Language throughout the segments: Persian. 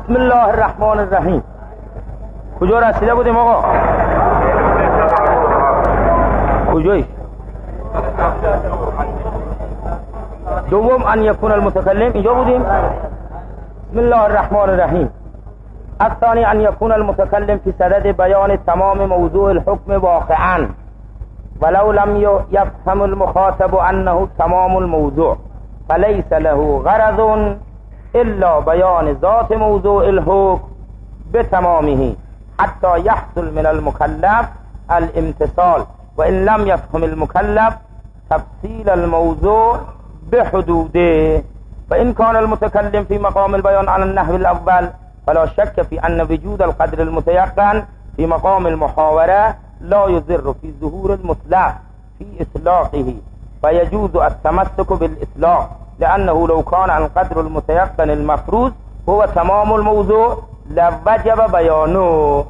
بسم الله الرحمن الرحیم. کجا رسیده بودیم آقا؟ کجایش؟ دوم ان یکون المتکلم، اینجا بودیم. بسم الله الرحمن الرحیم. الثانی ان یکون المتکلم فی صدد بیان تمام موضوع الحکم واقعا ولو لم یفهم المخاطب انه تمام الموضوع فلیس له غرض الا بیان ذات موضوع الحکم بتمامه حتى يحصل من المكلف الامتثال وان لم يفهم المكلف تفصيل الموضوع بحدوده. فإن كان المتكلم في مقام البيان على النحو الأول فلا شك في أن وجود القدر المتيقن في مقام المحاورة لا يضر في ظهور المطلق في إطلاقه فيجوز التمسك بالإطلاق لأنه لو كان القدر المتيقن المفروض هو تمام الموضوع لوجب بیانو.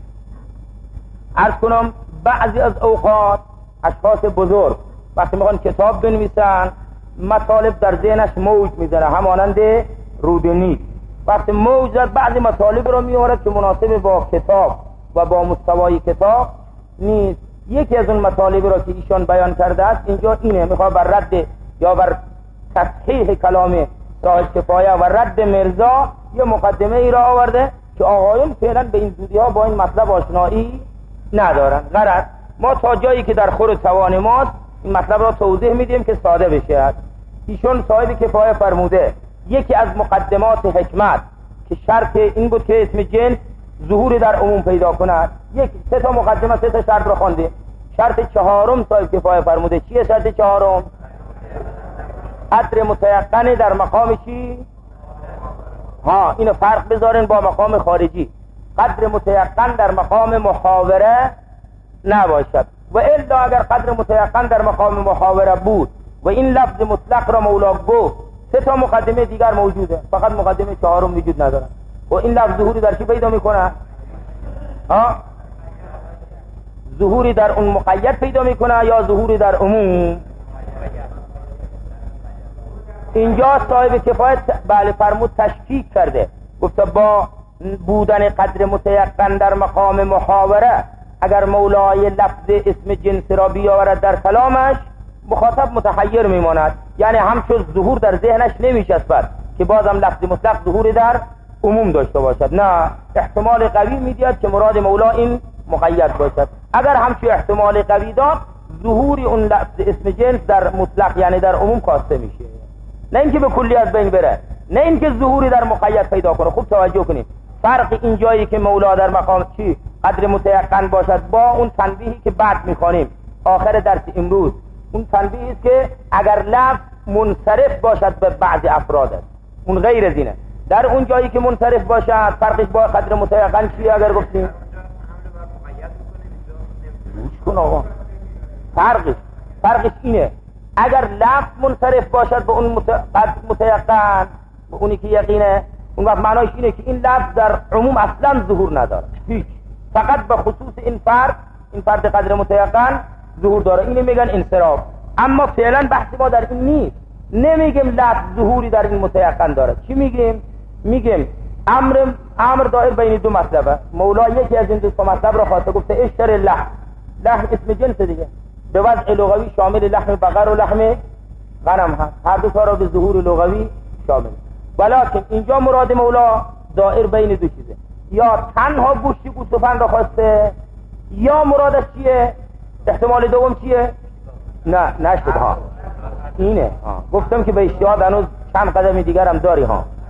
عرض کنم بعضی از اوقات اشخاص بزرگ وقتی میخوان کتاب بنویسن مطالب در ذهنش موج میزنه، همانند رودنی وقتی موج زد بعضی مطالب رو میاره که مناسب با کتاب و با مستوای کتاب نیست. یکی از اون مطالبی رو که ایشان بیان کرده است اینجا اینه، میخواد بر رد یا بر تصحیح کلام صاحب کفایه و رد مرزا یه مقدمه ای را آورده که آقایون فعلا به این زودی ها با این مطلب آشنایی ندارن. غرض ما تا جایی که در خور توان ماست این مطلب را توضیح میدیم که ساده بشه. ایشون صاحب کفایه فرموده یکی از مقدمات حکمت که شرط این بود که اسم جنس ظهور در عموم پیدا کند. سه تا مقدمه، سه تا شرط را خواندیم. شرط چهارم صاحب کفایه فرموده چیه؟ شرط چهارم قدر متیقن در مقام چی؟ اینو فرق بذارین با مقام خارجی. قدر متیقن در مقام محاوره نباشد و الا اگر قدر متیقن در مقام محاوره بود و این لفظ مطلق را مولا گفت سه تا مقدمه دیگر موجوده، فقط مقدمه چهارم وجود نداره. و این لفظ ظهوری در چی پیدا میکنه؟ ظهوری در اون مقید پیدا میکنه یا ظهوری در عموم؟ اینجا صاحب کفایت بله فرمود تشکیک کرده، گفته با بودن قدر متیقن در مقام محاوره اگر مولای لفظ اسم جنس را بیاورد در کلامش مخاطب متحیر میماند، یعنی همچون ظهور در ذهنش نمیچسبد که بازم لفظ مطلق ظهور در عموم داشته باشد. نه، احتمال قوی میدید که مراد مولا این مقید باشد. اگر همچون احتمال قوی داد ظهور اون لفظ اسم جنس در مطلق یعنی در عموم کاسته میشه، نه اینکه به کلی از بین بره، نه اینکه ظهوری در مقید پیدا کنه. خوب توجه کنید، فرق این جایی که مولا در مقام چی قدر متیقن باشد با اون تنبیهی که بعد میخوانیم آخر درس امروز، اون تنبیهی است که اگر لفظ منصرف باشد به بعض افراد است، اون غیر از اینه. در اون جایی که منصرف باشد فرقش با قدر متیقن چیه؟ اگر گفتیم کن آقا فرقش اینه، اگر لفظ منصرف باشد به اون قدر متیقن به اونی که یقینه، اون وقت معناش اینه که این لفظ در عموم اصلا ظهور نداره، هیچ، فقط به خصوص این فرد قدر متیقن ظهور داره. اینو میگن انصراف. اما فعلا بحث ما در این نیست، نمیگیم لفظ ظهوری در این متیقن داره. چی میگیم امر دایر بین دو مطلبه. مولا یکی از این دو مطلب را خواسته، گفته اشتر لحم اسم جنس دیگه به وضع لغوی شامل لحم بقر و لحم غنم هست، هر دو تا را به ظهور لغوی شامل. ولکن اینجا مراد مولا دایر بین دو چیزه، یا تنها گوشت گوسفند را خواسته یا مرادش چیه؟ احتمال دوم چیه؟ نشد اینه. گفتم که به اشتیاد هنوز چند قدم دیگر هم داری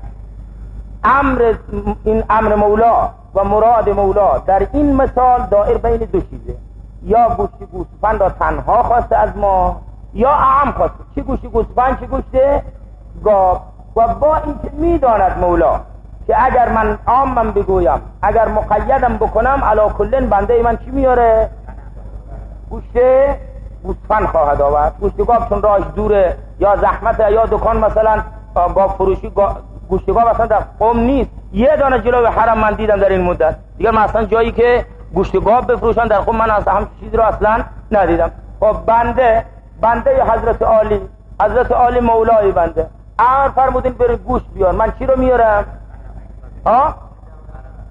این امر مولا و مراد مولا در این مثال دایر بین دو چیزه، یا گوشت گوسفند را تنها خواسته از ما یا اعم خواسته. چی گوشت گوسفند، چی گوشت گاو. و با اینکه میداند مولا که اگر من عامم بگویم، اگر مقیدم بکنم علا کلن بنده من چی میاره؟ گوشت گوسفند خواهد آورد. گوشت گاو چون راهش دوره یا زحمته یا دکان مثلا با فروشی گوشت گاو مثلا در قم نیست، یه دانه جلوی حرم من دیدم در این مدت دیگر مثلا جایی که گوشت گاو بفروشن در قم من اصلا هم چیزی رو اصلا ندیدم. خب بنده حضرت عالی مولای بنده امر فرمودین برید گوشت بیار، من چی رو میارم؟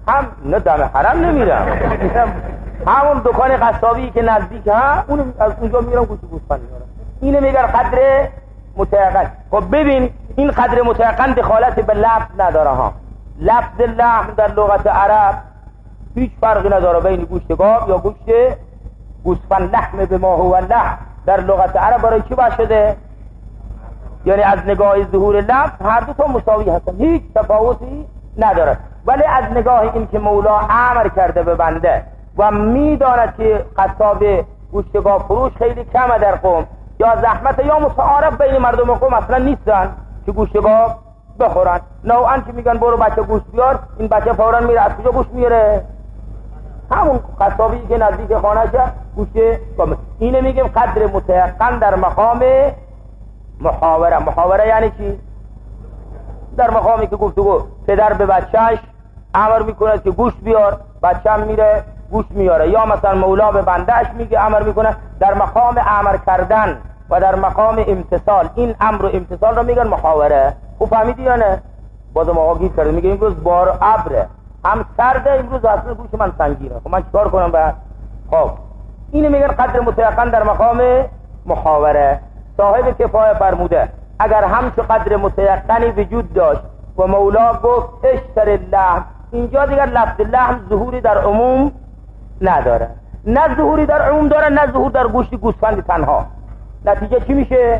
هم نه دم حرم نمیرم، همون دکان قصابی که نزدیک اون از اونجا میرم گوشت گوسفند میارم. اینو میگن قدر متیقن. خب ببین این قدر متیقن دخالت به لفظ نداره ها. لفظ لحم در لغت عرب هیچ فرقی نداره بین گوشت گاو یا گوشت گوسفند. لحم به ما هو لحم در لغت عرب برای چی باشه شده؟ یعنی از نگاه ظهور لفظ هر دو تا مساوی هستن، هیچ تفاوتی نداره. ولی از نگاه این که مولا امر کرده به بنده و میداند که قصاب گوشت گاو فروش خیلی کمه در قوم، یا زحمت یا متعارف بین مردم قوم اصلا نیستن که گوشت گاو بخورن، نوعا که میگن برو بچه گوشت بیار، این بچه فورا میره از کجا گوشت میاره؟ همون قصابی که نزدیک خانه‌شه گوشت گاو. اینه میگیم قدر متيقن در مقام محاوره. محاوره یعنی چی؟ در مقامی که گفتگو پدر به بچهش امر میکنه که گوشت بیار، بچه‌م میره گوشت میاره، یا مثلا مولا به بندهش میگه امر میکنه، در مقام امر کردن و در مقام امتثال. این امر و امتثال رو میگن محاوره. خوب فهمیدی یا نه؟ بازم آقا گیر کرده میگه امروز بار ابره، هم سرده، امروز اصلا گوش من سنگینه، خب من چیکار کنم بعد؟ خب اینو میگن قدر متيقن در مقام محاوره. صاحب کفایه فرموده اگر همچه قدر متيقنی وجود داشت و مولا گفت اشتر اللحم، اینجا دیگر لفظ لحم ظهوری در عموم نداره، نه ظهوری در عموم داره نه ظهور در گوشت گوسفند تنها. نتیجه چی میشه؟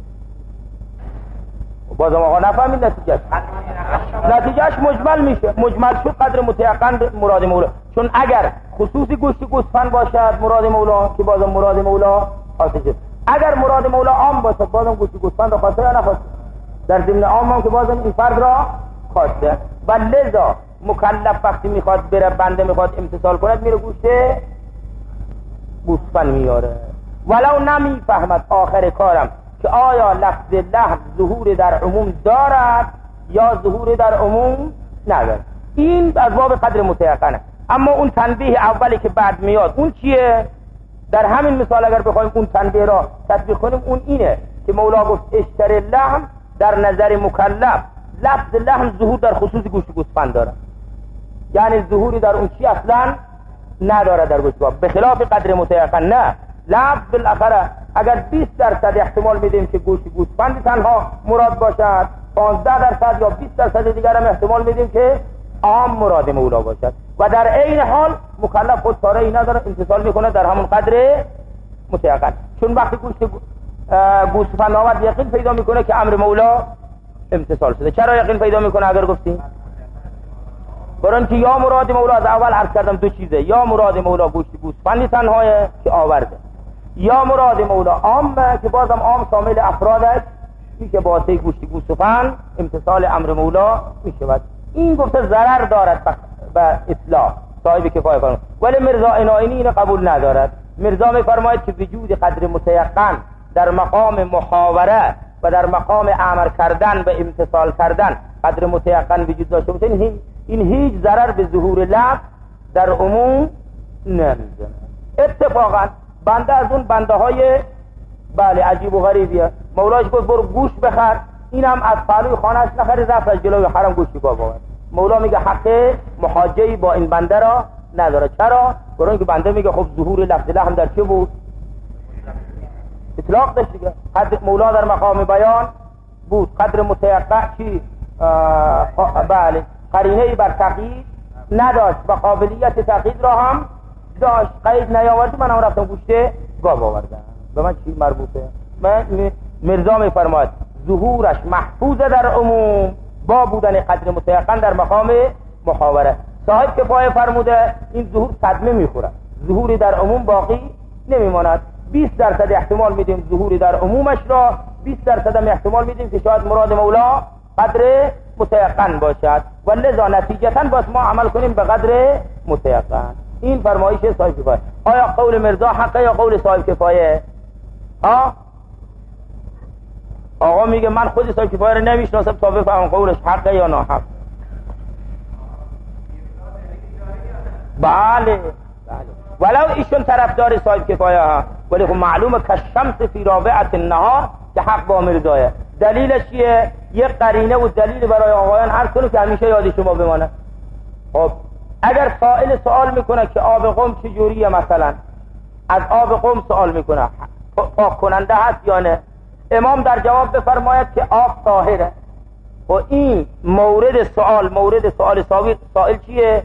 بازم آقا نفهمید نتیجهش مجمل میشه. مجمل شد قدر متيقن مراد مولا، چون اگر خصوصی گوشت گوسفند باشد مراد مولا که بازم مراد مولا آتشه، اگر مراد مولا عام باشد بازم گوشت گوسفند را خواسته یا نخواسته، در ضمن عام هم که بازم این فرد را خواسته. و لذا مکلف وقتی میخواد بره، بنده میخواد امتثال کند، میره گوشت گوسفند میاره، ولو نمیفهمد آخر کارم که آیا لفظ لحم ظهور در عموم دارد یا ظهور در عموم ندارد. این از باب قدر متيقنه. اما اون تنبیه اولی که بعد میاد اون چیه؟ در همین مثال اگر بخوایم اون تنبیه را تطبیق کنیم، اون اینه که مولا گفت اشتر لحم، در نظر مکلف لفظ لحم ظهور در خصوص گوشت گوسفند داره، یعنی ظهوری در اون چی اصلا نداره در گوشت گاو، به خلاف قدر متيقن نه. لفظ بالاخره اگر 20% احتمال میدیم که گوشت گوسفند تنها مراد باشد، 15% یا 20% دیگر هم احتمال میدیم که عام مراد مولا باشد، و در عین حال مکلف خود چاره ای نداره، امتثال میکنه در همون قدر متيقن. چون وقتی گوسفند آمد یقین پیدا میکنه که امر مولا امتثال شده. چرا یقین پیدا میکنه؟ اگر گفتیم برای که یا مراد مولا، از اول عرض کردم دو چیزه، یا مراد مولا گوشت گوسفند تنهایه که آورده، یا مراد مولا عامه که بازم عام شامل افرادش میشه، واسه گوشت گوسفند امتثال امر مولا میشود. این گفته ضرر دارد به اصلاح صاحب کفایه فرمود، ولی مرزا عنایینی اینو قبول ندارد. مرزا میفرماید که وجود قدر متيقن در مقام محاوره و در مقام امر کردن و امتثال کردن قدر متيقن وجود داشته باشه، این هیچ ضرر به ظهور لفظ در عموم نمیزنه. اتفاقا بنده از اون بنده های بله عجیب و غریبیه، مولاش گفت برو گوشت بخر، اینم از پهلوی خانهش نخرید، رفت از جلوی حرم گوشت گاو آورد. مولا میگه حق محاجه‌ای با این بنده را نداره. چرا؟ برای اینکه بنده میگه خب ظهور لفظ لحم در چه بود؟ اطلاق داشت دیگه. قدر مولا در مقام بیان بود، قدر متيقن چی؟ بله قرینه‌ای بر تقیید نداشت و قابلیت تقیید را هم داشت. قید نیاوردی، من هم رفتم گوشت گاو آوردم، به من چی مربوطه؟ مرزا میفرماید ظهورش محفوظه در عموم با بودن قدر متيقن در مقام محاوره. صاحب کفایه فرموده این ظهور صدمه میخوره، ظهوری در عموم باقی نمیماند. 20% احتمال میدیم ظهوری در عمومش را، 20% هم احتمال میدیم که شاید مراد مولا قدر متيقن باشد، و لذا نتیجتا باید ما عمل کنیم به قدر متيقن. این فرمایش صاحب کفایه. آیا قول مرزا حقه یا قول صاحب کفایه؟ آقا میگه من خودی صاحب کفایه رو نمیشناسم تا بفهمم قولش حقه یا ناحق. بله ولو ایشون طرفدار صاحب کفایه ها، ولی خب معلومه که شمس فی رابعه النهار که حق با مرزایه. دلیلش چیه؟ یک قرینه و دلیل برای آقایان عرض کنه که همیشه یاد شما بمانه. خب اگر سائل سوال میکنه که آب قم چجوریه، مثلا از آب قم سوال میکنه پاک کننده هست یا نه، امام در جواب بفرماید که آب طاهره. و این مورد سوال سائل چیه؟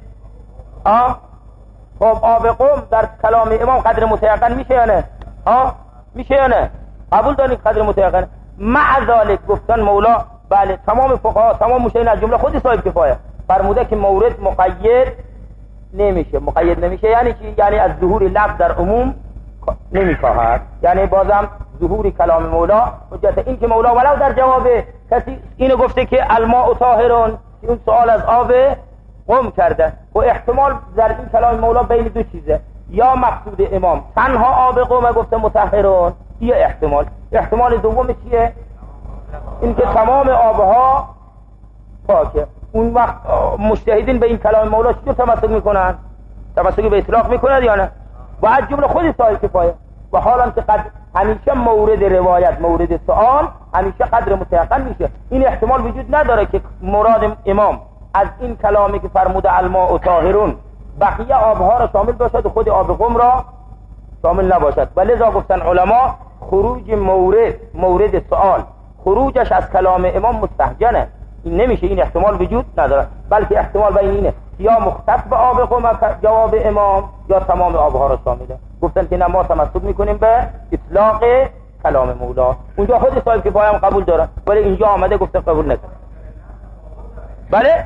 خب آب قم در کلام امام قدر متیقن میشه یا نه؟ میشه یا نه؟ قبول دارید قدر متیقن؟ مع ذلك گفتن مولا بله تمام فقها تمام مشاهدین از جمله خود صاحب کفایه فرموده که مورد مقید نمیشه. یعنی چی؟ یعنی از ظهور لفظ در عموم نمیخواهد، یعنی بازم ظهور کلام مولا حجت. این که مولا ولو در جواب کسی اینو گفته که الماء طاهرون، اون سوال از آب قم کرده و احتمال در این کلام مولا بین دو چیزه، یا مقصود امام تنها آب قم گفته مطهرون، یا احتمال دوم چیه؟ این که تمام آبها پاکه. اون وقت مجتهدین به این کلام مولا چطور تمسک میکنن؟ تمسک به اطلاق میکنن یا نه؟ و از جمله خود صاحب کفایه. و حالا که همیشه مورد روایت مورد سوال همیشه قدر متيقن میشه. این احتمال وجود نداره که مراد امام از این کلامی که فرموده الماء طاهرون بقیه آبها را شامل باشد و خود آب قم را شامل نباشد. و لذا گفتن علما خروج مورد سوال خروجش از کلام امام مستهجنه، این نمیشه، این احتمال وجود نداره، بلکه احتمال بین اینه یا مختص به آب قم جواب امام یا تمام آبها را شامله. گفتن که نه ما تمسک میکنیم به اطلاق کلام مولا. اونجا خود صاحب کفایه هم قبول داره ولی اینجا آمده گفته قبول نکنه. بله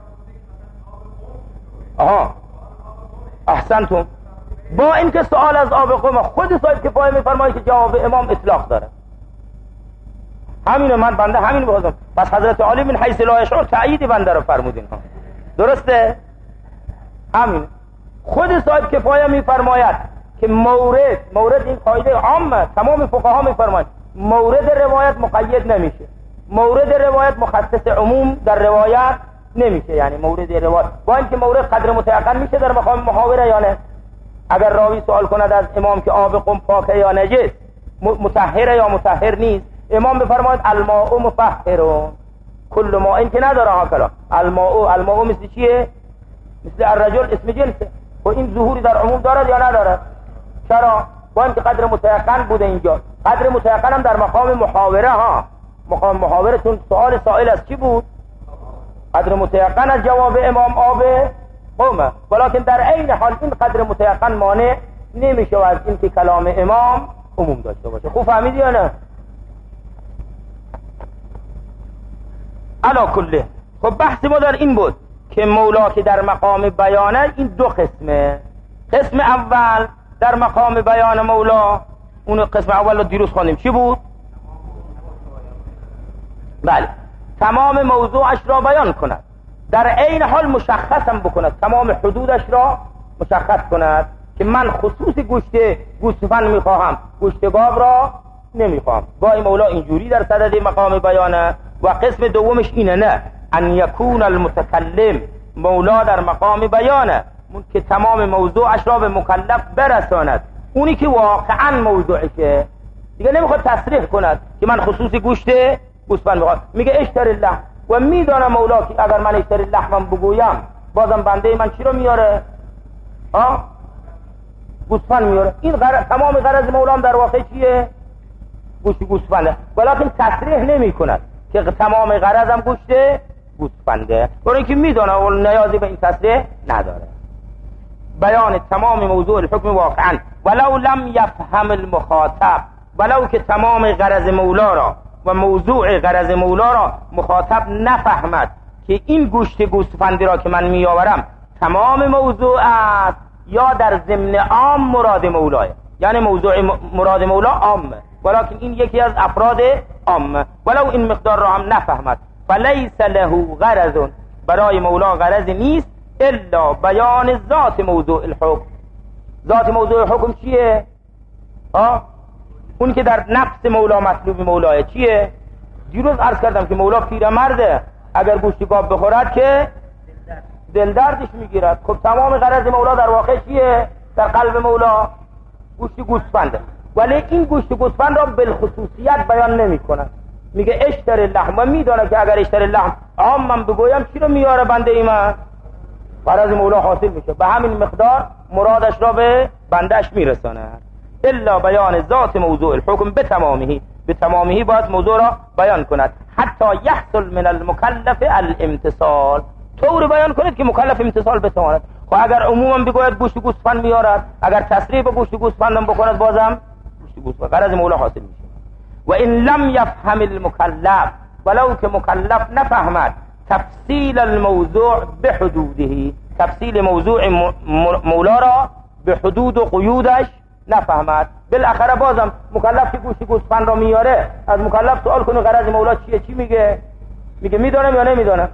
احسنتم. با اینکه سوال از آب قم خود صاحب کفایه میفرماید که جواب امام اطلاق داره. همینو من بنده همین بازم. پس حضرت علی من حیث لا یشعر تأیید بنده رو فرمودین. درسته؟ همین. خود صاحب کفایه میفرماید که مورد این قاعده عامه تمام فقها میفرمایند مورد روایت مقید نمیشه، مورد روایت مخصص عموم در روایت نمیشه. یعنی مورد روایت با اینکه مورد قدر متيقن میشه در مقام محاوره یا نه. اگر راوی سوال کند از امام که آب قم پاکه یا نجس، مطهره یا مطهر نیست، امام بفرماید الماء مطهر کل ما، این که نداره ها کلام. الماء مثل چیه؟ مثل الرجل اسم جنسه و این ظهوری در عموم دارد یا نداره؟ چرا؟ با اینکه قدر متيقن بوده اینجا. قدر متيقن هم در مقام محاوره مقام محاوره، چون سوال سائل از چی بود؟ قدر متيقن از جواب امام آب قمه، ولیکن در عین حال این قدر متيقن مانع نمیشه از این که کلام امام عموم داشته باشه. خوب فهمیدی یا نه؟ علا کله. خب بحث ما در این بود که مولا که در مقام بیانه این دو قسمه. قسم اول در مقام بیان مولا، اون قسم اول رو دیروز خواندیم چی بود؟ بله، تمام موضوعش را بیان کند، در عین حال مشخص هم بکند، تمام حدودش را مشخص کند که من خصوص گوسفند میخواهم، گوشت گاو را نمیخواهم. گاهی مولا اینجوری در صدد مقام بیانه. و قسم دومش اینه، نه ان یکون المتکلم، مولا در مقام بیانه که تمام موضوعش را به مکلف برساند، اونی که واقعا موضوعشه، دیگه نمیخواد تصریح کند که من خصوصی گوشت گوسفند میخوام، میگه اشتری اللحم. و میدانه مولا که اگر من اشتری اللحم بگویم بازم بنده من چی رو میاره؟ گوسفند میاره. این تمام غرض مولا در واقع چیه؟ گوشت گوسفنده، ولیکن تصریح نمی کند که تمام غرضم گوشت گوسفنده، برای اینکه میدانه و نیازی به این تصریح نداره. بیان تمام موضوع الحکم واقعا ولو لم یفهم المخاطب، ولو که تمام غرض مولا را و موضوع غرض مولا را مخاطب نفهمد که این گوشت گوسفندی را که من میآورم تمام موضوع است یا در ضمن عام مراد مولاه، یعنی موضوع مراد مولا عامه ولیکن این یکی از افراد عامه، ولو این مقدار را هم نفهمد فلیس له غرض، برای مولا غرض نیست الا بیان ذات موضوع الحکم. ذات موضوع حکم چیه؟ اون که در نفس مولا مطلوب مولاه چیه؟ دیروز عرض کردم که مولا پیرمرده، اگر گوشت گاو بخورد که دل دردش میگیرد. خب تمام غرض مولا در واقع چیه؟ در قلب مولا گوشت گوسفنده، ولی این گوشت گوسفند را بالخصوصیت بیان نمی کند. میگه اشتر اللحم، و میدانه که اگر اشتر اللحم عام من بگویم چی رو میاره بنده ای من؟ غرض مولا حاصل میشه، به همین مقدار مرادش را به بندش میرساند. الا بیان ذات موضوع الحکم به تمامیه باید موضوع را بیان کند، حتی یحصل من المکلف الامتصال، طور بیان کند که مکلف امتصال بتواند. خب اگر عموما بگوید گوشت گوسفند میارد، اگر تصریح به گوشت گوسفند هم بکند بازم گوشت گوسفند، غرض مولا حاصل میشه. و این لم یفهم المکلف، ولو که مکلف نفهمد تفصیل الموضوع به حدوده، تفصیل موضوع مولا را به حدود و قیودش نفهمد، بالاخره بازم مکلف که گوشت گوسفند را میاره از مکلف سوال کنه غرض مولا چیه، چی میگه میدونم یا نمیدونم؟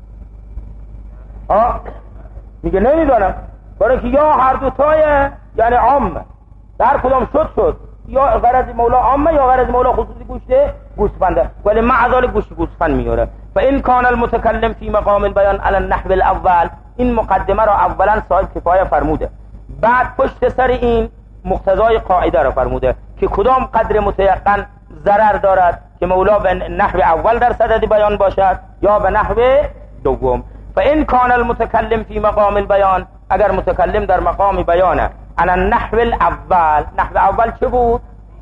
میگه نمیدونم، برای که یا هر دوتای یعنی عامه، در کدام شد یا غرض مولا عامه یا غرض مولا خصوصی گوشت گوسفنده، ولی مع ذلک گوشت گوسفند میاره. فان کان المتکلم فی مقام البیان علی النحو الاول، این مقدمه را اولا صاحب کفایه فرموده، بعد پشت سر این مقتضای قاعده را فرموده که کدام قدر متیقن ضرر دارد که مولا به نحو اول در صدد بیان باشد یا به نحو دوم. فان کان المتکلم فی مقام البیان، اگر متکلم در مقام بیانه علی النحو الاول، نحو اول چه بود؟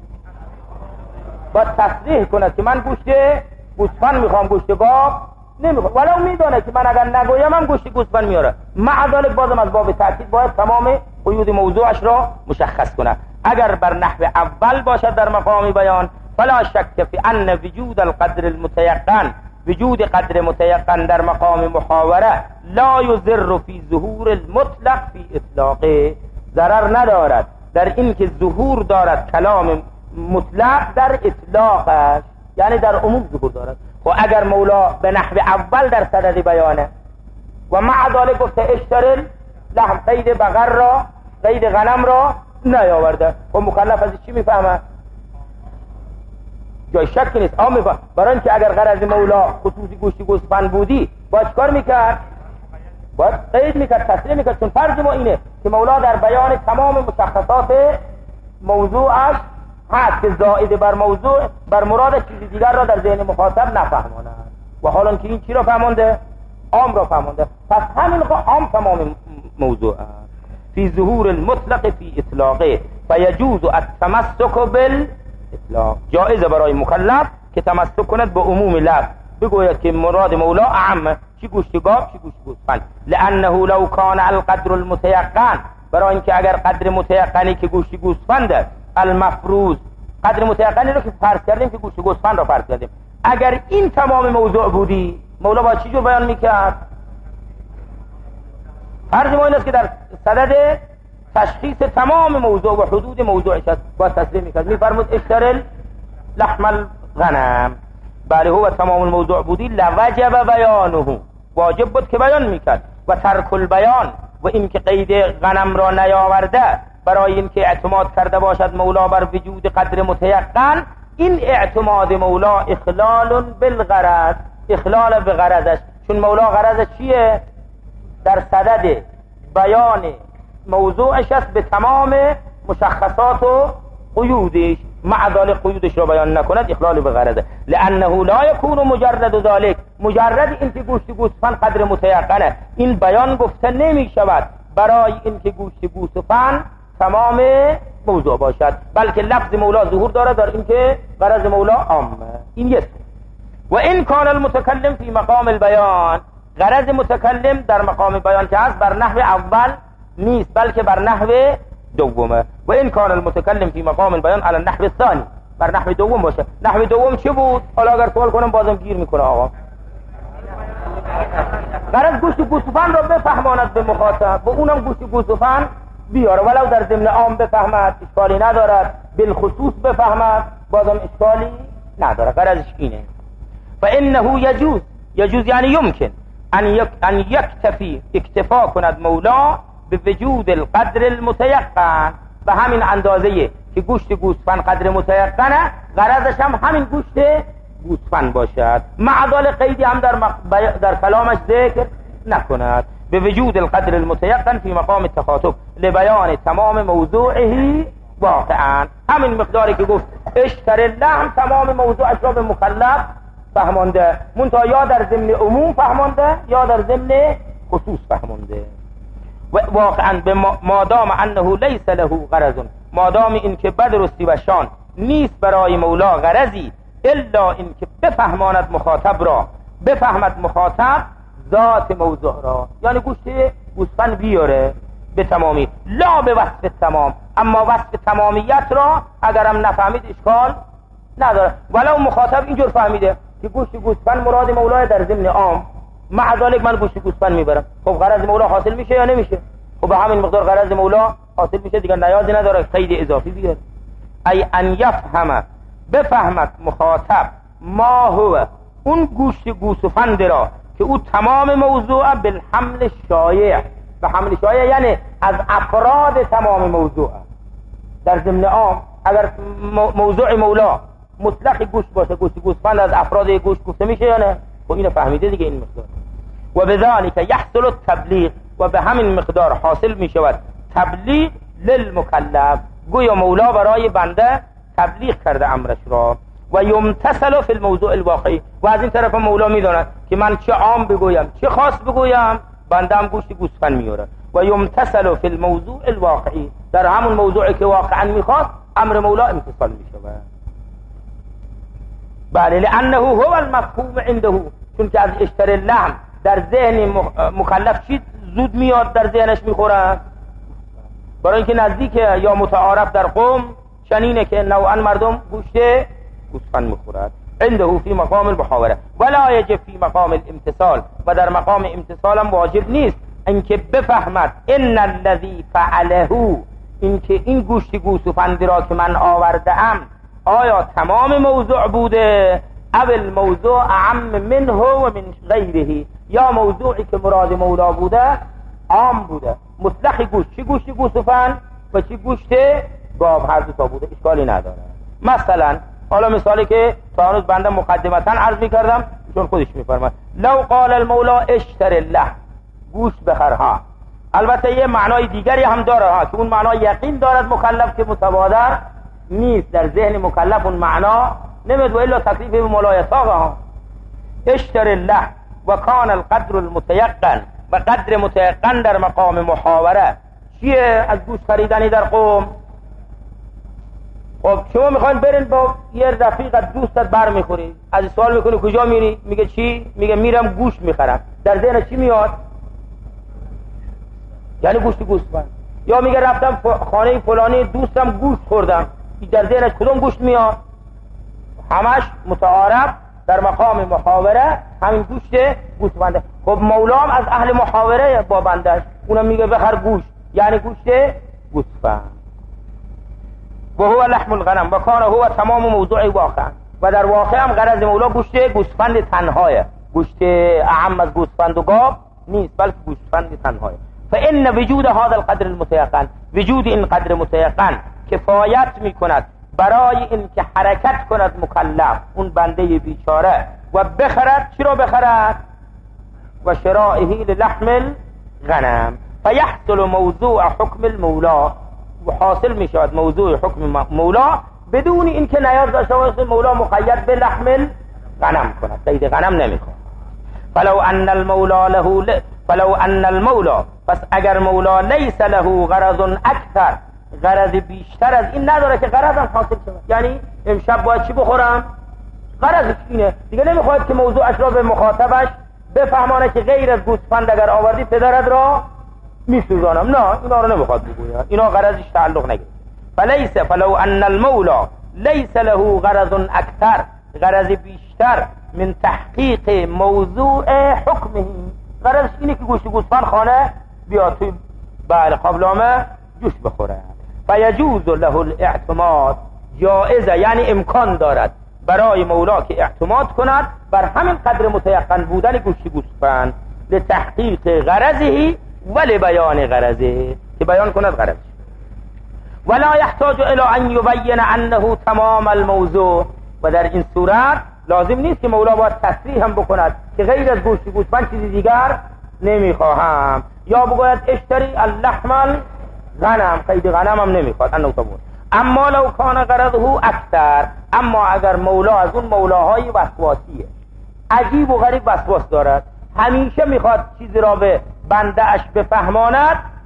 باید تصریح کند که من گوشت گوسفند میخوام، گوشت گاو نمیخوام، ولو میدونه که من اگر نگویم هم گوشت گوسفند میاره، مع ذلک بازم از باب تاکید باید تمام قیود موضوعش را مشخص کنه. اگر بر نحو اول باشد در مقام بیان، فلا شک فی ان وجود القدر المتیقن، وجود قدر متیقن در مقام محاوره لا یضر فی ظهور المطلق فی اطلاقه، ضرر ندارد در این که ظهور دارد کلام مطلق در اطلاقش، یعنی در عموم ظهور دارد. و اگر مولا به نحو اول در صدد بیانه و مع ذلک گفته اشترل لحم، قید بقر را قید غنم را نیاورده، و مکلف از چی میفهمه؟ جای شکی نیست میفهم. برای اینکه اگر غرض مولا خصوصی گوشت گوسفند بودی باید چیکار میکرد؟ باید قید میکرد، تصریح میکرد، چون فرض ما اینه که مولا در بیان تمام مشخصات موضوعش هست که زائد بر موضوع بر مراد چیزی دیگر را در ذهن مخاطب نفهماند، و حالا که این چی را فهمانده؟ عام را فهمانده، پس همین عام تمام موضوع است. فی ظهور المطلق فی اطلاقه فیجوز التمسک بالاطلاق، جایزه برای مکلف که تمسک کند به عموم لفظ، بگوید که مراد مولا اعم، چی گوشت گاو چی گوشت گوسفند، لانه لو کان القدر المتیقن، برای اینکه اگر قدر متیقنی که گوشت گوسفند المفروض، قدر متیقنی رو که فرض کردیم که گوشت گوسفند رو فرض کردیم، اگر این تمام موضوع بودی مولا با چی جور بیان میکرد؟ فرض ما این است که در صدد تشخیص تمام موضوع و حدود موضوعش است، با تصریح میکرد، میفرمود اشترل لحم الغنم، بله هو تمام الموضوع بودی لوجب بیانه، واجب بود که بیان میکرد، و ترک البیان، و این که قید غنم را نیاورده برای این که اعتماد کرده باشد مولا بر وجود قدر متیقن، این اعتماد مولا اخلال بالغرض، اخلال به غرضش، چون مولا غرضش چیه؟ در صدد بیان موضوعش است به تمام مشخصات و قیودش، مع ذلک قیودش را بیان نکند اخلال به غرضه، لانه لا یکون مجرد ذلک، مجرد این که گوشت گوسفند قدر متیقنه این بیان گفته نمی شود برای این که گوشت گوسفند تمام موضوع باشد، بلکه لفظ مولا ظهور داره در این که غرض مولا عامه. این یک. و این کان المتکلم فی مقام البیان، غرض متکلم در مقام بیان که هست بر نحو اول نیست بلکه بر نحو دومه. و این کان المتکلم فی مقام البیان علی النحو الثانی، بر نحو دوم باشه. نحو دوم چه بود؟ حالا اگر سوال کنم بازم گیر میکنه آقا. غرض گوشت گوسفند را بفهماند به مخاطب و اونم گوشت گوسفند بیاره، ولو در ضمن عام بفهمد اشکالی ندارد، بالخصوص بفهمد بازم اشکالی نداره. غرضش اینه. فانه یجوز یعنی یمکن ان یکتفی، اکتفا کند مولا به وجود القدر المتیقن، به همین اندازه که گوشت گوسفند قدر متیقنه غرضش هم همین گوشت گوسفند باشد، مع ذلک قیدی هم در کلامش ذکر نکند، به وجود القدر المتیقن فی مقام التخاطب لبیان تمام موضوعه واقعا، همین مقداری که گفت اشتر اللحم تمام موضوعش را به مکلف فهمانده، منتها یا در ضمن عموم فهمانده یا در ضمن خصوص فهمانده. و واقعا به مادام انه لیس له غرض، مادام این که بدرستی و شان نیست برای مولا غرضی الا این که بفهماند مخاطب را، بفهمد مخاطب ذات موضوع را، یعنی گوشت گوسفند بیاره به تمامی، لا به وصف تمام، اما وصف تمامیت را اگرم نفهمید اشکال نداره. ولو مخاطب اینجور فهمیده که گوشت گوسفند مراد مولا در ضمن عام، مع ذلك من گوشت گوسفند میبرم، خب غرض مولا حاصل میشه یا نمیشه؟ خب به همین مقدار غرض مولا حاصل میشه دیگه، نیازی نداره قید اضافی بیاره. ای ان یفهم، بفهمد مخاطب ما هو، اون گوشت گوسفند را که او تمام موضوع بالحمل شایع، به حمل شایع یعنی از افراد تمام موضوع در ضمن عام. اگر موضوع مولا مطلق گوشت باشه، گوشت گوسفند از افراد گوشت گفته میشه یا نه؟ خب اینو فهمیده دیگه این مقدار. و بذلک یحصل التبلیغ، و به همین مقدار حاصل میشود تبلیغ للمکلف، گویا مولا برای بنده تبلیغ کرده امرش را. و یمتثل فی الموضوع الواقعی، و از این طرف مولا میداند که من چه عام بگویم چه خاص بگویم بنده هم گوشت گوسفند میاره. و یمتثل فی الموضوع الواقعی، در همون موضوعی که واقعا میخواست امر مولا امتثال میشود. بله، لانه هو المفهوم عنده، چون که از اشتر اللحم در ذهن مکلف چی زود میاد در ذهنش میخوره؟ برای اینکه نزدیک یا متعارف در قوم چنینه که نوعا مردم گوشت گوسفند میخورد. عنده فی مقام المحاوره ولا یجب فی مقام الامتثال، و در مقام امتثال هم واجب نیست اینکه بفهمد ان الذی فعله، اینکه این گوشت گوسفند را که من آورده ام آیا تمام موضوع بوده او الموضوع اعم منه و من غیره، یا موضوعی که مراد مولا بوده عام بوده، مطلق گوشت، چی گوشت گوسفند و چی گوشت گاو، هر دو تا بوده، اشکالی نداره. مثلا حالا مثالی که تا هنوز بنده مقدمتا عرض میکردم چون خودش میفرماد لو قال المولا اشتر اللحم، گوشت بخرها، البته یه معنای دیگری هم داره ها، که اون معنا یقین دارد مکلف که متبادر نیست در ذهن مکلف، اون معنا نمید و الا تکلیف به مولا یساقه ها. اشتر اللحم و کان القدر المتیقن، و قدر متیقن در مقام محاوره چیه از گوشت خریدنی در قوم؟ خب شما میخواین برین با یه رفیقت دوستت بر میخوری، از سوال میکنی کجا میری؟ میگه چی؟ میگه میرم گوشت میخرم، در ذهن چی میاد؟ یعنی گوشت گوسفند. یا میگه رفتم خانه فلانی دوستم گوشت خوردم، در ذهنش کدوم گوشت میاد؟ همش متعارف در مقام محاوره همین گوشت گوسفنده. خب مولام از اهل محاوره با بندش، اونم میگه بخر گوشت، یعنی گوشت گوسفند. و هو لحم الغنم و کان هو تمام موضوع واقع، و در واقع هم غرض مولا گوشت گوسفند تنهایه، گوشت اعم از گوسفند و گاو نیست، بلکه گوسفند تنهایه. فان وجود هذا القدر المتيقن، وجود این قدر متيقن کفایت میکند برای این که حرکت کند مکلف، اون بنده بیچاره، و بخرد. چی رو بخرد؟ و شرائه للحم الغنم، فیحصل موضوع حکم المولا، و حاصل میشود موضوع حکم مولا بدون اینکه نیاز داشته باشه مولا مقید به لحم غنم کند، قید غنم نمیخواد. فلو ان المولا، پس اگر مولا لیس له غرض اکثر، غرض بیشتر از این نداره که غرضم حاصل شود، یعنی امشب باید چی بخورم، غرضش اینه دیگه، نمیخواد که موضوعش را به مخاطبش بفهمانه که غیر از گوسفند اگر آوردی پدرت را میسوزانم، نه اینا رو نمیخواد بگوید، اینا غرضش تعلق نگیره. فلو ان المولا لیس له غرض اکثر، غرض بیشتر من تحقیق موضوع حکمه، غرضش اینه که گوشت گوسفند خانه بیاد توی بله قابلامه جوش بخوره. فیجوز له الاعتماد، جائزه یعنی امکان دارد برای مولا که اعتماد کند بر همین قدر متیقن بودن گوشت گوسفند لتحقیق غرضه ولی بیان غرضه، که بیان کند غرض. ولا يحتاج الى ان يبين انه تمام الموضوع، و در این صورت لازم نیست که مولا باید تصریح هم بکند که غیر از گوشت گوسفند چیزی دیگر نمیخواهم، یا بگوید اشتری اللحم الغنم، قید غنم هم نمیخواد انه تمام. اما لو کان غرضه اکثر، اما اگر مولا از اون مولاهای وسواسیه، عجیب و غریب وسواس دارد، همیشه میخواد چیزی را به بنده اش بفهماند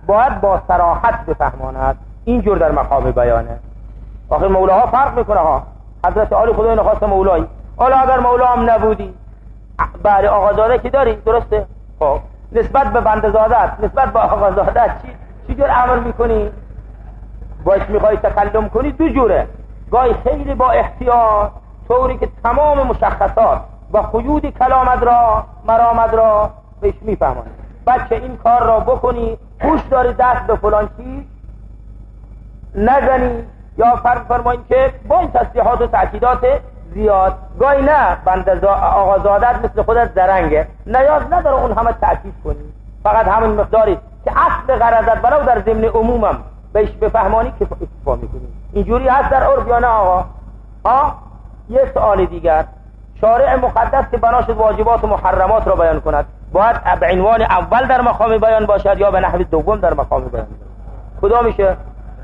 باید با صراحت بفهماند. اینجور در مقام بیانه. آخه مولاها فرق میکنه ها. حضرت عالی خدای نخواست مولایی، حالا اگر مولا هم نبودی، بله آقازاده که داری، درسته؟ خب نسبت به بندزادت، نسبت به آقازادت چی جور امر میکنی؟ باش میخوای تکلم کنی دو جوره، گاهی خیلی با احتیاط، طوری که تمام مشخصات و قیود کلامت را مرامت را بهش میفهمانی. بچه این کار را بکنی، گوش داری دست به فلان چیز نزنی، یا فرق فرمایین که با این تصریحات و تأکیدات زیاد، گاهی نه آقازادت مثل خودت زرنگه، نیاز نداره اون همه تأکید کنی، فقط همین مقداری که اصل غرضت ولو در ضمن عمومم بهش بفهمانی که اکتفا میکنی. اینجوری هست در عرف یا نه آقا؟ یه سوال دیگر، شارع مقدس که بنا شد واجبات و محرمات را بیان کند، باید به عنوان اول در مقام بیان باشد یا به نحو دوم در مقام بیان باشد؟ کدام میشه؟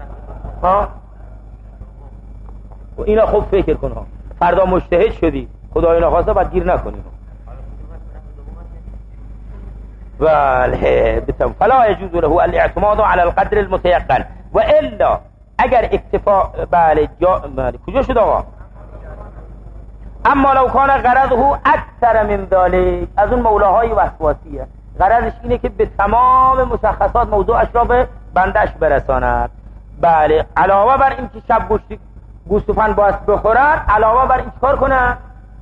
و اینا خوب فکر کن ها، فردا مجتهد شدی خدای نخواسته بعد گیر نکنی. بله فلا يجوز له الاعتماد على القدر المتيقن و الا اگر اکتفا بله کجا شد آقا؟ اما لو کان غرضه اکثر من ذلك، از اون مولاهای وسواسیه، غرضش اینه که به تمام مشخصات موضوعش را به بندش برساند. بله علاوه بر این که شب گوسفند باید بخورد، علاوه بر این کار کنه،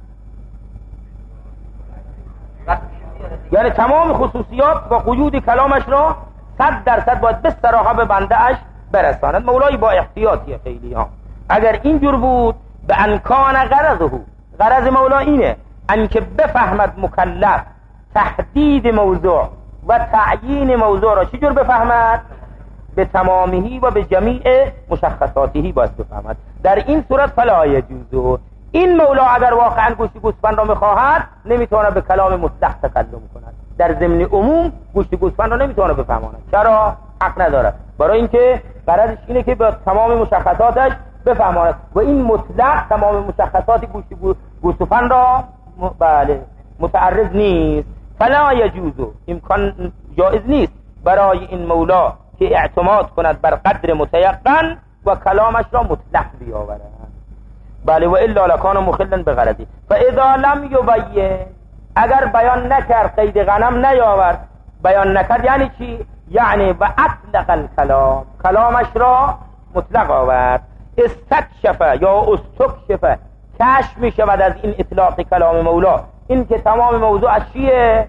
یعنی تمام خصوصیات و قیود کلامش را 100% باید به صراحت به بنده اش برساند. مولای با احتیاطیه خیلی ها. اگر اینجور بود به انکان غرض مولا اینه انکه بفهمد مکلف تحدید موضوع و تعیین موضوع را چجور بفهمد؟ به تمامیه و به جمیع مشخصاتیه باید بفهمد. در این صورت فلا یجوز، این مولا اگر واقعا گوشت گوسفند را میخواهد نمیتونه به کلام مطلق تکلم کند، در ضمن عموم گوشت گوسفند را نمیتونه بفهماند. چرا؟ حق نداره، برای اینکه غرضش اینه که به تمام مشخصاتش بفهماند و این مطلق تمام مشخصات گوشت گوسفند را بله متعرض نیست. فلا یجوز، امکان جایز نیست برای این مولا که اعتماد کند بر قدر متیقن و کلامش را مطلق بیاورد. بله و الا لکان مخلا بغرضی. فاذا لم یبین، اگر بیان نکرد قید غنم نیاورد، بیان نکرد یعنی چی؟ یعنی و اطلق الکلام، کلامش را مطلق آورد، استکشف یا استکشف، کشف می شود از این اطلاق کلام مولا این که تمام موضوع از چیه؟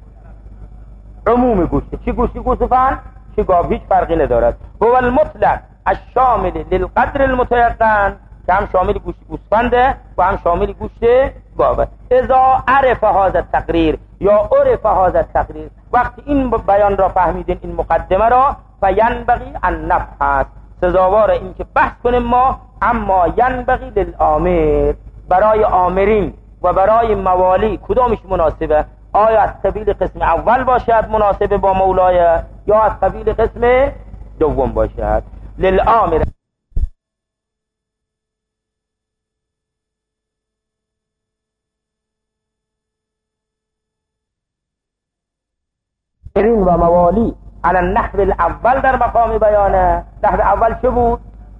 عموم گوشت، چی گوشت گوسفند چی گاو، هیچ فرقی ندارد. هو المطلق الشامل للقدر المتيقن، که هم شامل گوشت گوسفنده و هم شامل گوشت گاوه. اذا عرف هذا التقریر یا عرف هذا التقریر، وقتی این بیان را فهمیدین، این مقدمه را، فینبغی ان نبحث، سزاوار این که بحث کنیم ما اما ینبغی للآمر، برای آمرین و برای موالی کدامش مناسبه؟ آیا از قبیل قسم اول باشد مناسبه با مولای یا از قبیل قسم دوم باشد؟ للآمر و موالی علی النحو الاول در مقام بیانه. نحو اول چه بود؟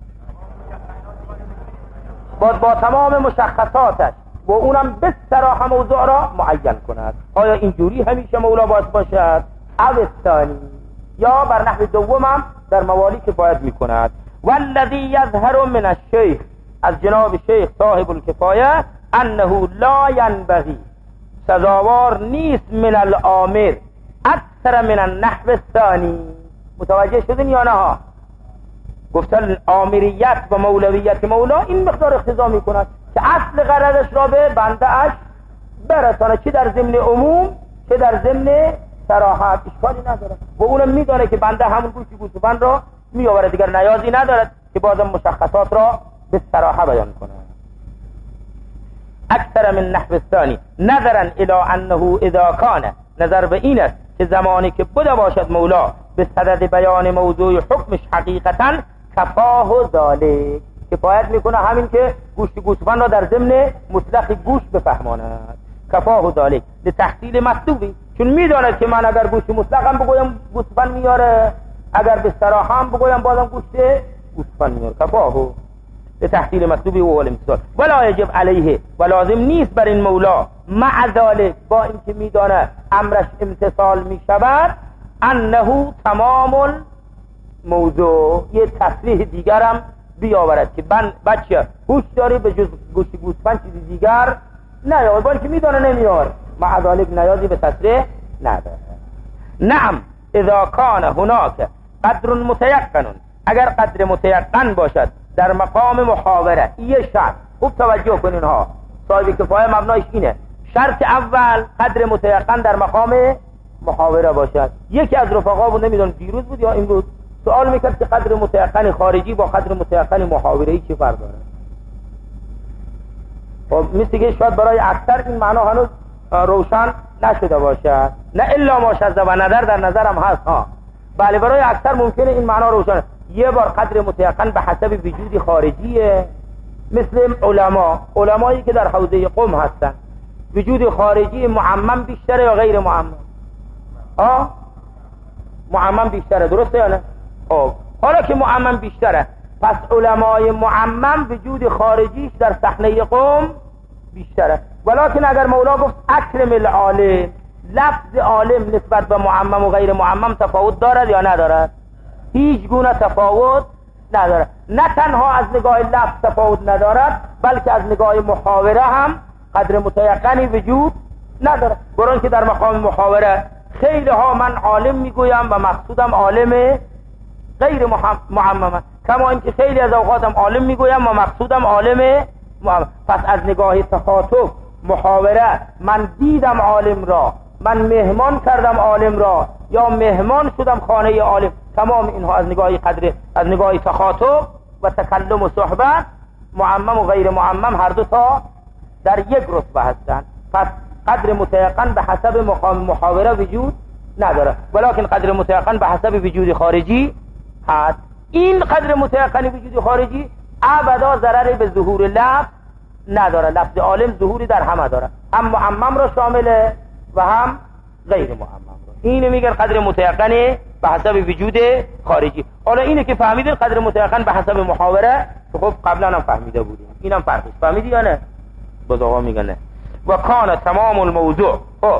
با تمام مشخصاتش و اونم به صراحت موضوع را معین کند. آیا اینجوری همیشه مولا باید باشد؟ او الثانی، یا بر نحو دومم در موالی کفایت میکند. والذی یظهر من الشیخ، از جناب شیخ صاحب الکفایه، انه لا ینبغی، سزاوار نیست، من الامر اکثر من النحو الثانی. متوجه شدین یا نه؟ گفتن آمریت و مولویت مولا این مقدار اقتضا میکند که اصل غرضش را به بنده اش برسانه، چه در ضمن عموم چه در ضمن صراحت، اشکالی نداره و اونم میدانه که بنده همون گوشت گوسفند را میآوره، دیگر نیازی ندارد که بازم مشخصات را به صراحت بیان کنه. اکثر من نحو الثانی نظرا الی انه اذا کان، نظر به این است که زمانی که بوده باشد مولا به صدد بیان موضوع حکمش حقیقتا کفاه و ذالک، کفایت میکنه همین که گوشت گوسفند را در ضمن مطلق گوشت بفهماند. کفاه و ذالک لتحصیل مطلوبی، چون میداند که من اگر گوشت مطلقم بگویم گوسفند میاره اگر به صراحه هم بگویم بازم گوسفند میاره کفاهو به تحصیل مطلوبی و الامتثال ولا یجب علیه و لازم نیست بر این مولا مع ذلك با اینکه میدانه امرش امتثال میشود انه تمام الموضوع یه تصریح دیگرم بیاورد که بچه هوش داری به جز گوشت گوسفند چیزی دیگر نیاور با اینکه میدانه نمیار مع ذلك نیازی به تصریح نداره. نعم اذا کان هناک قدر متیقن اگر قدر متیقن باشد در مقام محاوره یه شرط خوب توجه کنین ها صاحب کفایه مبنایش اینه شرط اول قدر متیقن در مقام محاوره باشد. یکی از رفقا بود نمیدونم دیروز بود یا امروز سوال میکرد که قدر متیقن خارجی با قدر متیقن محاوره ای چه فرق داره. خب مثل که شاید برای اکثر این معنا هنوز روشن نشده باشد نه الا ماشاءالله و نظر در نظرم هست ها بله برای اکثر ممکنه این معنا روشن یه بار قدر متیقن به حسب وجود خارجیه مثل علمایی که در حوزه قم هستن وجود خارجی معمم بیشتره یا غیر معمم معمم بیشتره درسته یا نه؟ خب حالا که معمم بیشتره پس علمای معمم وجود خارجیش در صحنه قم بیشتره ولکن اگر مولا گفت اکرم العالم لفظ عالم نسبت به معمم و غیر معمم تفاوت دارد یا ندارد؟ هیچ گونه تفاوت ندارد. نه تنها از نگاه لفظ تفاوت ندارد بلکه از نگاه محاوره هم قدر متیقنی وجود ندارد برای که در مقام محاوره خیلی ها من عالم میگویم و مقصودم عالم غیر معمم کما اینکه خیلی از اوقاتم عالم میگویم و مقصودم عالم معمم. پس از نگاه تخاطب محاوره من دیدم عالم را من مهمان کردم عالم را یا مهمان شدم خانه عالم تمام اینها از نگاه قدر از نگاه تخاطب و تکلم و صحبت معمم و غیر معمم هر دو تا در یک رتبه هستند. پس قدر متیقن به حسب مقام محاوره وجود نداره ولکن قدر متیقن به حسب وجود خارجی هست. این قدر متیقن وجود خارجی ابدا ضرری به ظهور لفظ نداره. لفظ عالم ظهوری در همه داره هم معمم را شامله و هم غیر معمم را. اینو میگن قدر متیقن به حسب وجود خارجی. حالا اینه که فهمیدین قدر متیقن به حسب محاوره خب قبلا هم فهمیده بودیم اینم فرقش فهمیدی یا نه؟ باز آقا میگن نه. و کان تمام الموضوع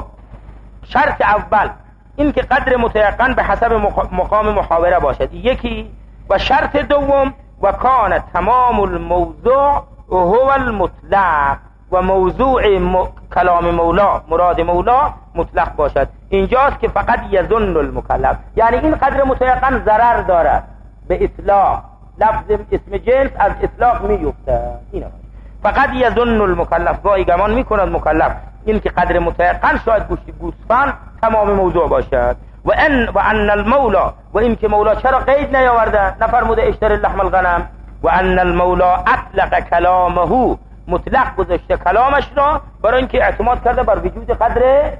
شرط اول این که قدر متیقن به حسب مقام محاوره باشد یکی و شرط دوم و کان تمام الموضوع هو المطلق و موضوع کلام مولا مراد مولا مطلق باشد. اینجاست که فقط یظن المکلف یعنی این قدر متیقن ضرر دارد به اطلاق لفظ اسم جنس از اطلاق میفته اینه فقط یظن المکلف گاهی گمان میکند مکلف این که قدر متیقن شاید گوسفند تمام موضوع باشد و ان المولا و این که مولا چرا قید نیاورده نفرموده اشتر اللحم الغنم و ان المولا اطلق کلامه مطلق گذاشته کلامش را برای اینکه اعتماد کرده بر وجود قدر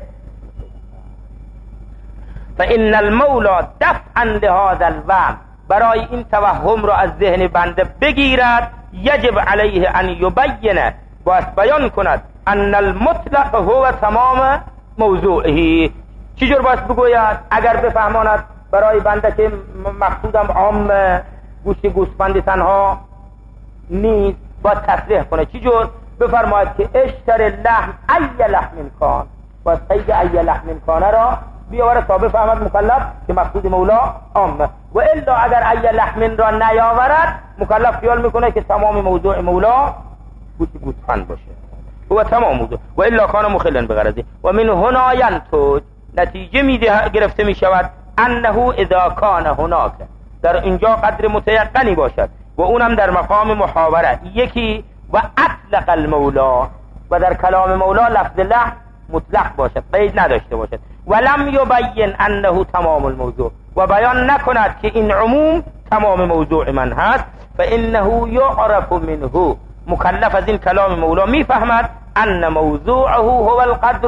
فان المولا دفعا لهذا الوهم برای این توهم را از ذهن بنده بگیرد یجب علیه ان یبین باید بیان کند ان المطلق هو تمام موضوعه. چجور باید بگوید اگر بفهماند برای بنده که مقصودم عام گوشت گوسفند تنها نیست باید تصریح کنه چجور بفرماید که اشتر لحم ای لحم کان باید قید ای لحم کانه را بیاورد تا بفهمد مکلف که مقصود مولا عامه و الا اگر ای لحم را نیاورد مکلف خیال میکنه که تمام موضوع مولا گوسفند باشه و تمام موضوع و الا کان مخلا بغرضه و من هنا ینتج نتیجه گرفته می شود انه اذا کان هناک در اینجا قدر متیقنی باشد و اونم در مقام محاوره یکی و اطلق المولا و در کلام مولا لفظ لحم مطلق باشد قید نداشته باشد ولم یبین انه تمام الموضوع و بیان نکند که این عموم تمام موضوع من هست فانه یعرف منه مکلف از این کلام مولا میفهمد ان موضوعه هو القدر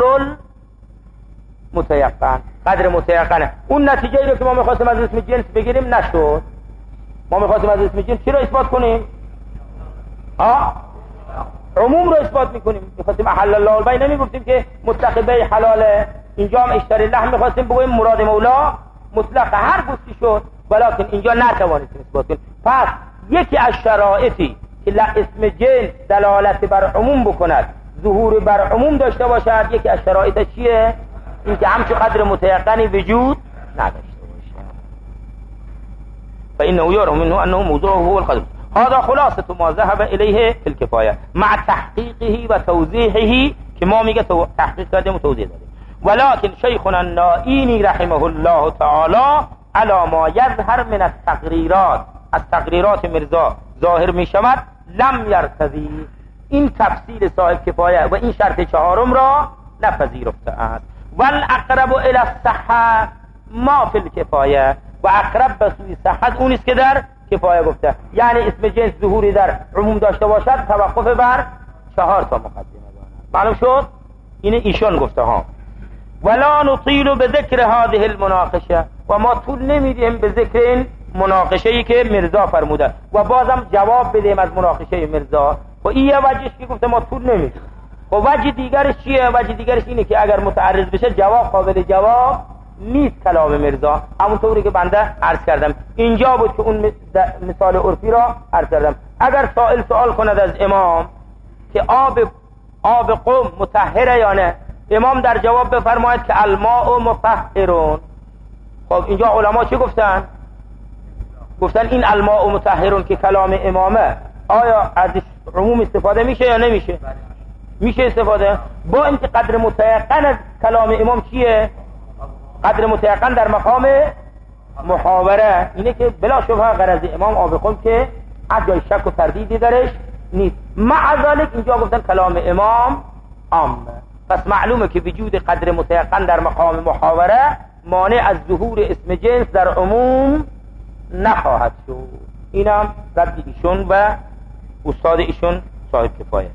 المتیقن قدر متیقنه. اون نتیجه ای رو که ما میخواستیم از اسم جنس بگیریم نشد. ما میخواستیم از اسم جنس چی رو اثبات کنیم؟ عموم رو اثبات میکنیم. میخواستیم احل الله البیع نمیگفتیم که مطلق بیع حلاله. اینجا هم اشتری لحم میخواستیم بگویم مراد مولا مطلق هر گوشتی شد ولکن اینجا نتوانستیم اثبات کنیم. پس یکی از شرایطی که اسم جنس دلالت بر عموم بکند، ظهور بر عموم داشته باشد، یکی از شرایطش چیه؟ این که همچون قدر متیقنی وجود نداشته باشه. فإنه يرى منه أنه موضوعه هو القدر. هذا خلاصة ما ذهب إليه في الكفاية مع تحقيقه وتوضيحه که ما میگه تحقیق کردیم و توضیح دادیم. ولكن شيخنا النائینی رحمه الله تعالی على ما يظهر من التقريرات، از تقریرات مرزا ظاهر می شود، لم يرتضی، این تفصیل صاحب کفایه و این شرط چهارم را نپذیرفته است. والاقرب الى الصحه ما فی الکفایه، و اقرب به سوی صحت اون است که در کفایه گفته، یعنی اسم جنس ظهوری در عموم داشته باشد توقف بر 4 تا مقدمه دارد. معلوم شد؟ این ایشان گفته ها. ولا نطیل به ذکر هذه المناقشه، و ما طول نمیدیم به ذکر این مناقشه‌ای که مرزا فرموده و بازم جواب بدیم از مناقشه مرزا. و این یه وجهش که گفته ما طول نمیدیم. و وجه دیگرش چیه؟ وجه دیگرش اینه که اگر متعرض بشه جواب قابل جواب نیست کلام مرزا، همونطوری که بنده عرض کردم. اینجا بود که اون مثال عرفی را عرض کردم. اگر سائل سوال کند از امام که آب قم مطهره یا نه، امام در جواب بفرماید که الماء مطهرون. خب اینجا علما چی گفتن؟ گفتن این الماء مطهرون که کلام امامه آیا از عموم استفاده میشه یا نمیشه؟ میشه استفاده. با اینکه قدر متیقن از کلام امام چیه؟ قدر متیقن در مقام محاوره اینه که بلا شبهه غرض امام آب قم که از جای شک و تردیدی درش نیست. مع ذلك اینجا گفتن کلام امام عامه. پس معلومه که وجود قدر متیقن در مقام محاوره مانع از ظهور اسم جنس در عموم نخواهد شد. اینم رد ایشون و استاد ایشون صاحب کفایه.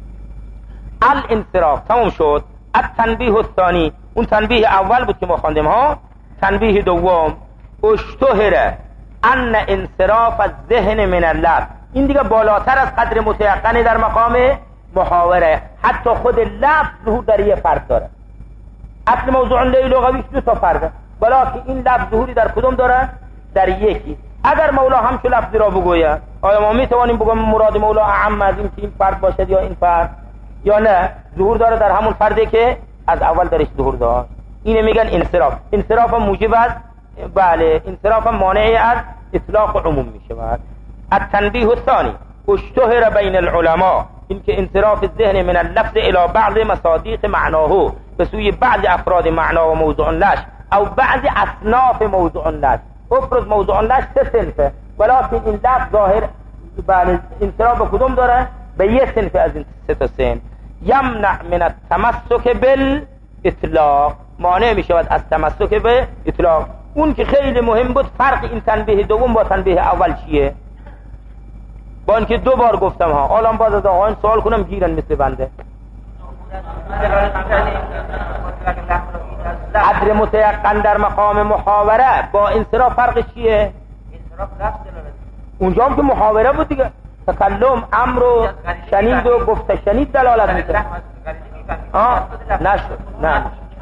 الانصراف تمام شد. التنبیه الثانی، اون تنبیه اول بود که ما خواندیم ها. تنبیه دوم، اشتهر ان انصراف الذهن من اللفظ، این دیگه بالاتر از قدر متیقن در مقام محاوره. حتی خود لفظ ظهور در یه فرد داره. اصل موضوع لغویش 2 تا فرده، ولیکن این لفظ ظهوری در کدوم داره؟ در یکی. اگر مولا همچون لفظی را بگوید، آیا ما میتوانیم بگم مراد مولا اعم از این که این فرد باشد یا این فرد، یا نه ظهور داره در همون فردی که از اول درش ظهور داشت؟ اینه میگن انصراف. انصراف موجب است، بله، انصراف مانعی از اطلاق عموم میشود. التنبیه الثانی، اشتهر بین العلماء، این که انصراف الذهن من اللفظ الى بعض مصادیق معناه، به سوی بعض افراد معنا و موضوع لش، او بعض اصناف موضوع لش. افرض موضوع لش 3 صنفه، ولیکن این لفظ ظاهر بله انصراف به کدوم داره؟ به یه صنف از این 3 تا صنف. یمنع من التمسک بالاطلاق، مانع می شود از تمسک به اطلاق. اون که خیلی مهم بود، فرق این تنبیه دوم با تنبیه اول چیه؟ با اینکه 2 بار گفتم ها، الان باز از آقایان سوال کنم گیرن مثل بنده. قدر متیقن در مقام محاوره با انصراف فرق چیه؟ اونجا هم که محاوره بود دیگه، تکلم امر و شنید و گفته شنید دلالت میکنه. نشد نه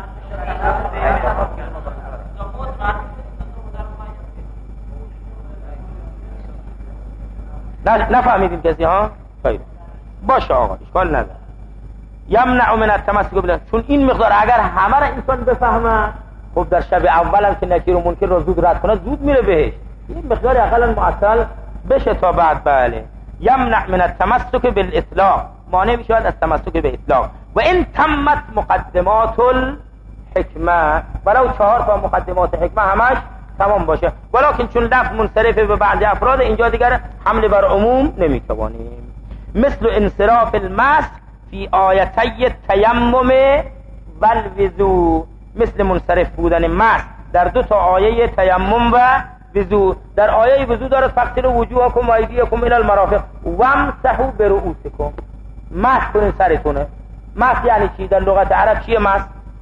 نفهمیدیم کسی ها؟ خیلی باشه آقا، اشکال نداره. یمنع من التمسک بالله، چون این مقدار اگر همه را انسان بفهمه، خب در شب اول هم که نکیر و منکر رو زود رد کنه زود میره بهش. این مقدار اقلا معطل بشه تا بعد. بله، یمنع من التمسک بالاطلاق، مانع میشود از تمسک به اطلاق. و این تمت مقدمات الحکمه، ولو 4 تا مقدمات حکمه همش تمام باشه، ولکن چون لفظ منصرفه به بعض افراد، اینجا دیگر حمل بر عموم نمیتوانیم. مثل انصراف المسح فی آیتی التیمم والوضو، مثل منصرف بودن مسح در 2 تا آیه تیمم و وضو. در آیه وضو داره فغسلوا وجوهکم و ایدیکم الی المرافق وامسحوا برؤوسکم، مسح کنین سرتونه. مسح یعنی چی در لغت عرب؟ چیه مسح؟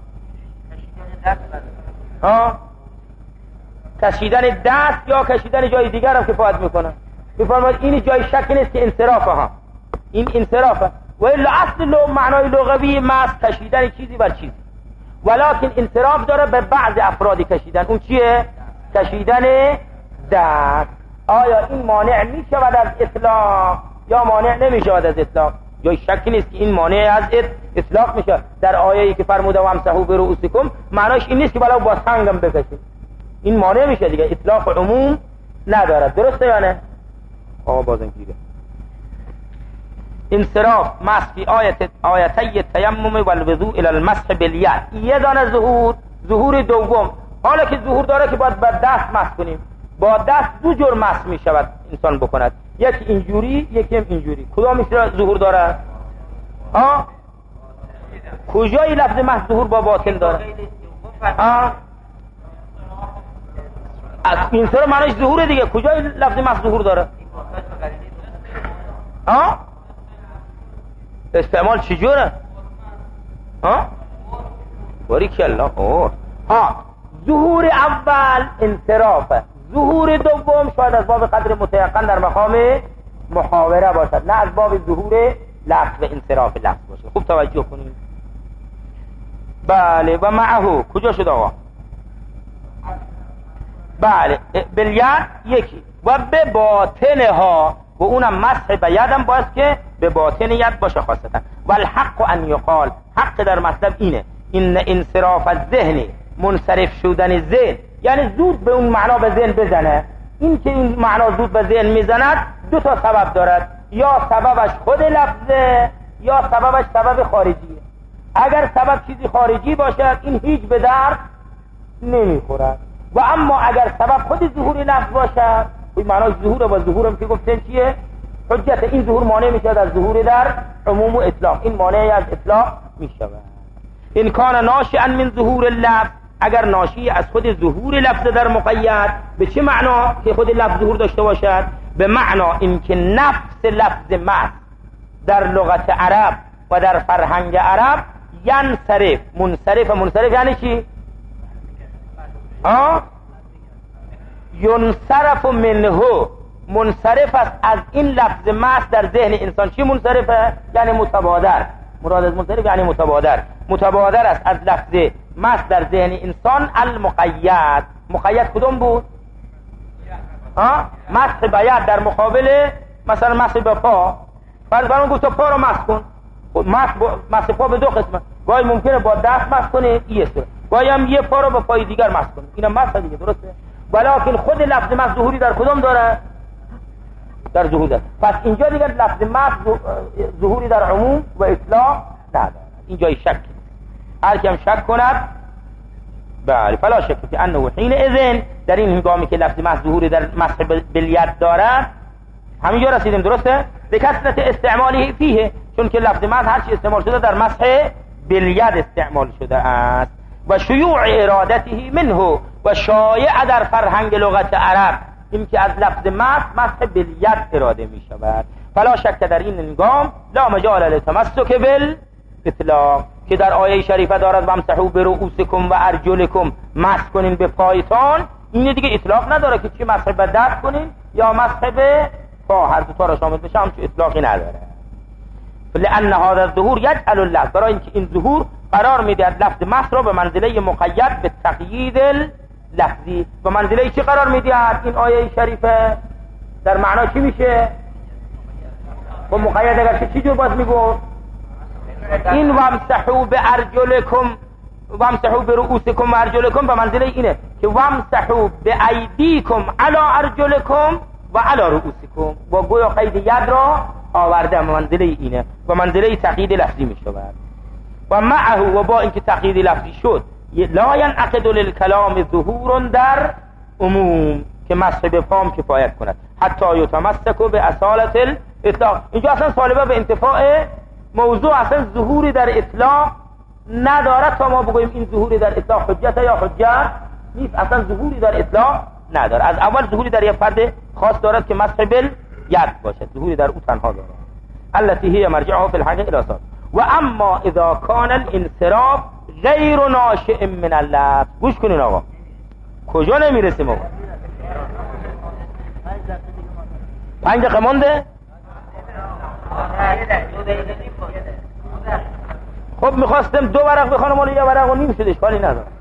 کشیدن دست یا کشیدن جای دیگر هم کفایت میکنه. میفرماید این جای شک نیست که انصرافه ها، این انصرافه. و الا اصل معنای لغوی مسح کشیدن چیزی بر چیزی، ولکن انصراف داره به بعض افراد کشیدن. اون چیه؟ کشیدن دست، آیا این مانع می شود از اطلاق یا مانع نمی شود از اطلاق؟ جای شکی نیست که این مانع از اطلاق میشه. در آیه‌ای که فرموده و امسحوا برؤوسکم معناش این نیست که بلا با سنگم بکشید، این مانع میشه دیگه، اطلاق عموم ندارد. درسته یا نه؟ آقا بازم گیره انصراف مسح فی آیتی التیمم والوضوء الی المسح بالید. یه دانه ظهور دوم، حالا که ظهور داره که باید با دست مسح کنیم. با دست دو جور مسح می شود انسان بکند، یکی اینجوری یکی هم اینجوری. کدامش ظهور داره؟ کجای لفظ مسح ظهور با باطن داره؟ این سر معنیش ظهور دیگه، کجای لفظ مسح ظهور داره؟ استعمال چجوره؟ باریکالله. ظهور اول انصرافه، ظهور دوم شاید از باب قدر متیقن در مقام محاوره باشد، نه از باب ظهور لفظ و انصراف لفظ باشه. خوب توجه کنید. بله و معه کجا شد آقا؟ بله بالید یکی و به باطنها، و اونم مسح به یدم باید که به باطن ید باشه خاصتا. و الحق ان یقال، حق در مطلب اینه این انصراف الذهن، منصرف شدن ذهن، یعنی زود به اون معنا به ذهن بزنه. این که این معنا زود به ذهن میزند دو تا سبب دارد، یا سببش خود لفظه یا سببش سبب خارجیه. اگر سبب چیزی خارجی باشد این هیچ به درد نمیخورد، و اما اگر سبب خود ظهور لفظ باشد، این معنای ظهور و ظهورم که گفتن چیه؟ حجت. این ظهور مانع میشود از ظهور در عموم و اطلاق، این مانع از اطلاق میشود. این کان ناشئا من ظهور اللفظ، اگر ناشی از خود ظهور لفظ در مقید. به چه معنا که خود لفظ ظهور داشته باشد؟ به معنا اینکه نفس لفظ مسح در لغت عرب و در فرهنگ عرب ینصرف، منصرف یعنی چی؟ ینصرف منه، منصرف است از این لفظ مسح در ذهن انسان. چی منصرفه؟ یعنی متبادر. مراد از منصرف یعنی متبادر است از لفظ مسح در ذهن انسان. المقید، مقید کدوم بود؟ مسح به ید در مقابل مثلا مسح به پا. فرض برام گفت پا رو مسح کن، مسح پا به دو قسمه، گاهی ممکنه با دست مسح کنه این صورت، گاهی هم یه پا رو با پای دیگر مسح کنه، اینم مسح دیگه. درسته؟ ولیکن خود لفظ مسح ظهوری در کدوم داره؟ در ظهور داره. پس اینجا دیگر لفظ مسح ظهوری در عموم و اطلاق نداره. اینجای شک، هر کی هم شک کند بله فلا شک که انه حین اذن، در این هنگامی که لفظ مسح ظهوری در مسح بالید دارد، همینجا رسیدیم. درسته؟ به کثرت استعمالی فیه، چون که لفظ مسح هر چی استعمال شده در مسح بالید استعمال شده است. و شیوع ارادته منه، و شایع در فرهنگ لغت عرب این که از لفظ مسح بالید اراده می شود. فلا شک در این هنگام لا مجال للتمسک بالاطلاق، که در آیه شریفه دارد و امسحوا برؤوسکم و ارجلکم، مسح کنین به پایتان. این دیگه اطلاق نداره که چی مسح به دست کنین یا مسح به پا، هر دو تا را شامل بشه، هم چه اطلاقی نداره. لأن هذا الظهور يجعل اللفظ، برای اینکه این ظهور قرار میدهد لفظ مسح را به منزله مقید به تقیید لفظی. به منزله چی قرار میدهد این آیه شریفه؟ در معنا چی میشه؟ و مقید اگر چی جور باز میگفت؟ این وامسحوا بارجلکم وامسحوا برؤوسکم و ارجلکم به منزله اینه که وامسحوا بایدیکم علی ارجلکم و علی رؤوسکم، و گویا قید ید را آورده به منزله اینه، و منزله تقیید لفظی میشود. و معه، و با اینکه تقیید لفظی شد، لا ینعقد للکلام ظهور در عموم، که مسح به پام کفایت کند حتی یتمسک به اصالت الاطلاق. اینجا اصلا طالبه به انتفاع موضوع اصلا ظهوری در اطلاق ندارد تا ما بگوییم این ظهوری در اطلاق حجت یا حجت نیست. اصلا ظهوری در اطلاق نداره. از اول ظهوری در یک فرد خاص دارد که مسح بالید باشد، ظهوری در او تنها دارد. التي هي مرجعه في الحاجه الى صاد. و اما اذا كان الانصراف غیر ناشئ من اللفظ، گوش کنین آقا کجا نمیرسیم آقا؟ 5 دقیقه مونده. خب میخواستم 2 ورق بخونم ولی 1 ورق و نیم شد، اشکالی نداره.